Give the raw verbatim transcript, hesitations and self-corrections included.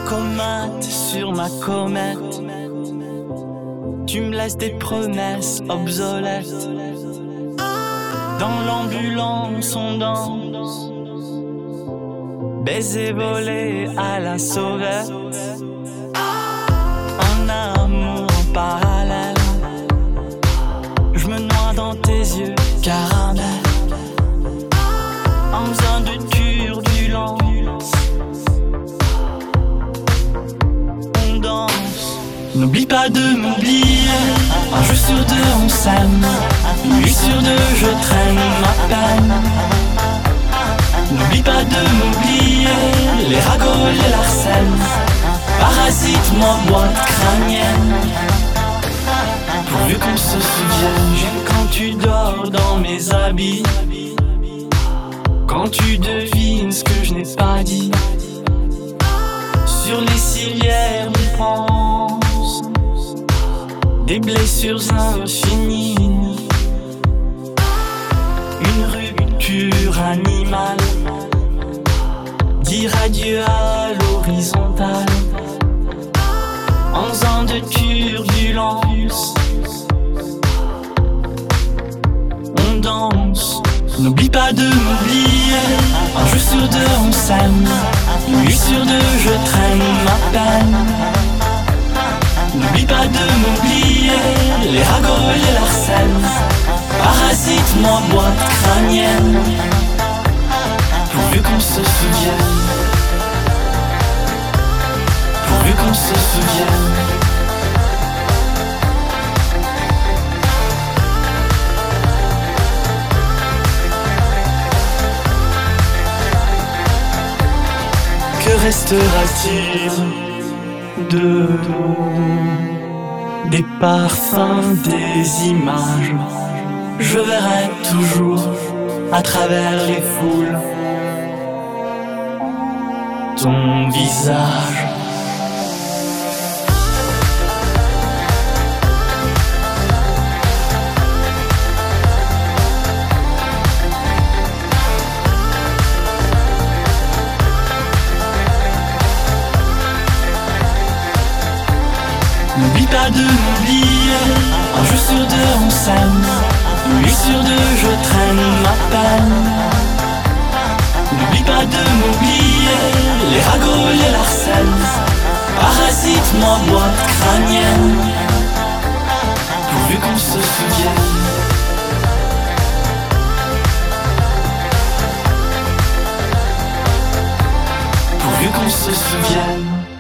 comate sur ma comète. Tu me laisses des promesses obsolètes. Dans l'ambulance on danse, baiser volé à la sauvette. En amour en parallèle, je me noie dans tes yeux caramel. En faisant de turbulence, on danse. N'oublie pas de m'oublier, un jeu sur deux on s'aime, une nuit sur deux je traîne ma peine. N'oublie pas de m'oublier, les ragots, les larcènes, parasite, moi boîte crânienne. Pourvu qu'on se souvienne, j'aime quand tu dors dans mes habits, quand tu devines ce que je n'ai pas dit. Sur les civières on pense, des blessures infinies, une rupture animale, dire adieu à l'horizontale. En faisant de turbulence, on danse. N'oublie pas de m'oublier, un jeu sur deux on s'aime, une nuit sur deux je traîne ma peine. N'oublie pas de m'oublier, les ragots, les larcènes, parasite, moi boîte crânienne. Pourvu qu'on se souvienne, pourvu qu'on se souvienne. Que restera-t-il de nous? Des parfums, des images. Je verrai toujours à travers les foules ton visage. N'oublie pas de m'oublier, un jeu sur deux on s'aime, une nuit sur deux je traîne ma peine. N'oublie pas de m'oublier, les ragots, les larcènes, parasite, moi boîte crânienne. Pourvu qu'on se souvienne, pourvu qu'on se souvienne.